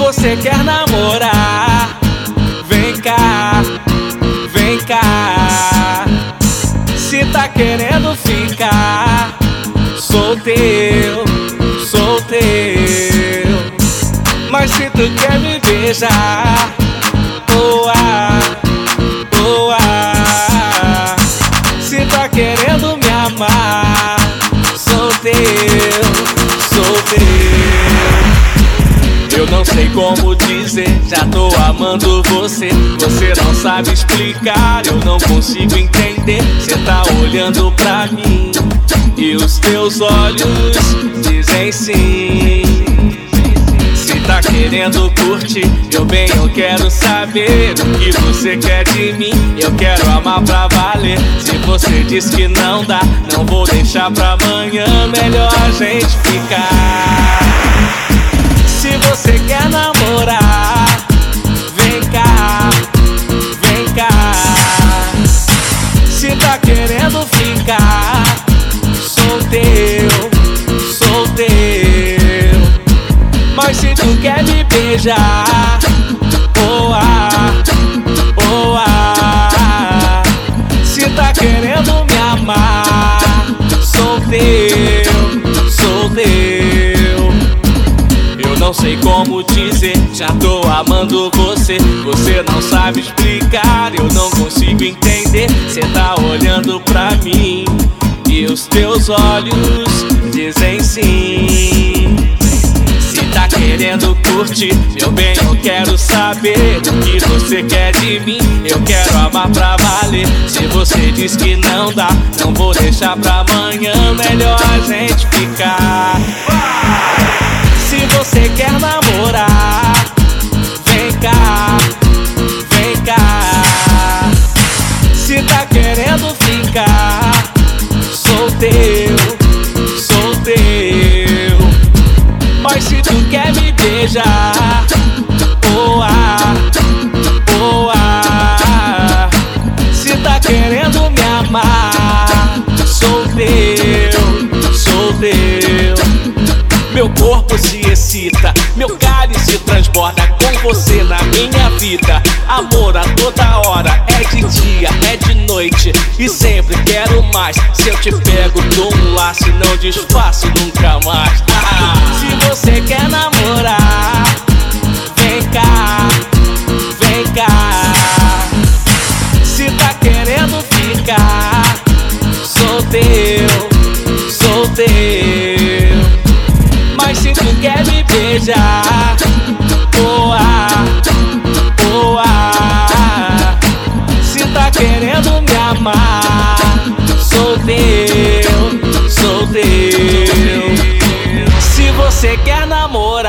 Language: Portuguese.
você quer namorar, vem cá, vem cá. Se tá querendo ficar, sou teu, sou teu. Mas se tu quer me beijar, boa, boa. Se tá querendo me amar, sou teu, sou teu. Eu não sei como dizer, já tô amando você. Você não sabe explicar, eu não consigo entender. Cê tá olhando pra mim e os teus olhos dizem sim. Se tá querendo curtir, eu quero saber o que você quer de mim. Eu quero amar pra valer. Se você diz que não dá, não vou deixar pra amanhã. Melhor a gente ficar. Se você quer namorar, vem cá, vem cá. Se tá querendo ficar, sou teu, sou teu. Mas se tu quer me beijar, boa, boa. Se tá querendo me amar, sou teu, sou teu. Não sei como dizer, já tô amando você. Você não sabe explicar, eu não consigo entender. Cê tá olhando pra mim e os teus olhos dizem sim. Se tá querendo curtir, meu bem, eu quero saber o que você quer de mim. Eu quero amar pra valer. Se você diz que não dá, não vou deixar pra amanhã. Melhor a gente ficar. Se você quer namorar, vem cá, vem cá. Se tá querendo ficar, sou teu, sou teu. Mas se tu quer me beijar, boa, boa. Se tá querendo me amar, sou teu, sou teu. Meu corpo se excita, meu cálice transborda com você na minha vida. Amor a toda hora, é de dia, é de noite e sempre quero mais. Se eu te pego, dou um laço e não desfaço nunca mais. Se você quer namorar, vem cá, vem cá. Se tá querendo ficar, sou teu, sou teu. Mas se tu quer me beijar, boa, boa. Se tá querendo me amar, sou teu, sou teu. Se você quer namorar,